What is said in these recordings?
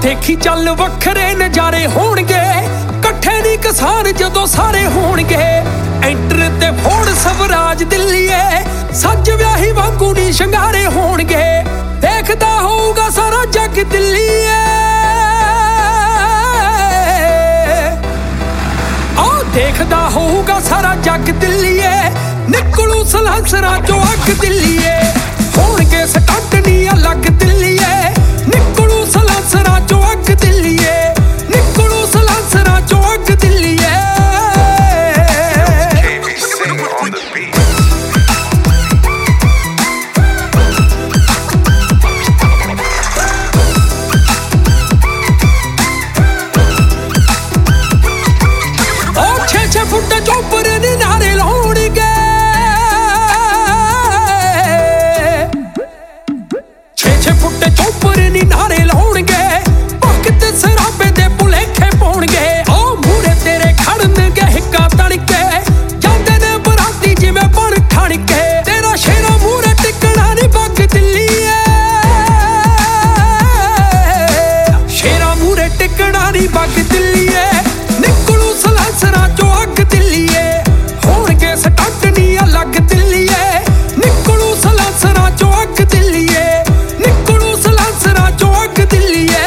देखी चल वखरे नजारे होणगे, कट्ठे नहीं किसान जदों सारे होणगे। एंटर ते फोड़ स्वराज दिल्लीए, सज व्याही वांगू नी शंगारे होणगे। देखदा होऊगा सारा जग दिल्लीए, आ देखदा होऊगा सारा जग दिल्लीए। निकलू सलांसरां चों अग दिल्लीए, होणगे स्टंट नी अलग दिल्लीए। निकलू सलांसरां चों अग दिल्लीए, निकलू सलांसरां चों अग दिल्लीए। फुट चोपर नी नारे लाउणगे, 6-6 फुट चोपर नी नारे लाउणगे। भगत सराबे दे भुलेखे पाउणगे, आ मूहरे तेरे खड़नगे हिक्का तड़के। जांदे ने बराती जिवें बण ठणके, तेरा शेरा मूहरे टिकणा नी बग दिल्लीए। शेरा मूहरे टिकणा नी बग दिल्लीए। निकलू सलांसरां चों अग दिल्लीए, होणगे स्टंट नी अलग दिल्लीए। निकलू सलांसरां चों अग दिल्लीए, निकलू सलांसरां चों अग दिल्लीए।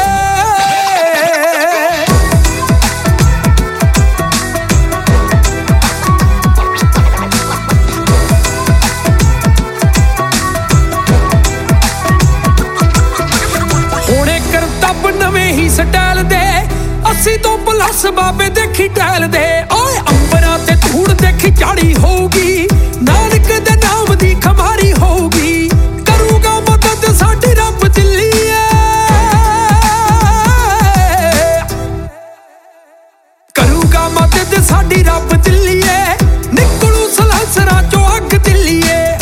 होणे करतब नवें ही स्टाइल दे, 80 तो प्लस बाबे देखी टैल दे। ओए अंबरां ते धूड़ देखी झाड़ी होगी, नानक दे नाम दी खमारी होगी। करूगा मदद साडी रब दिल्लीए, करूगा मदद साडी रब दिल्लीए। निकलू सलांसरां चों अग दिल्लीए,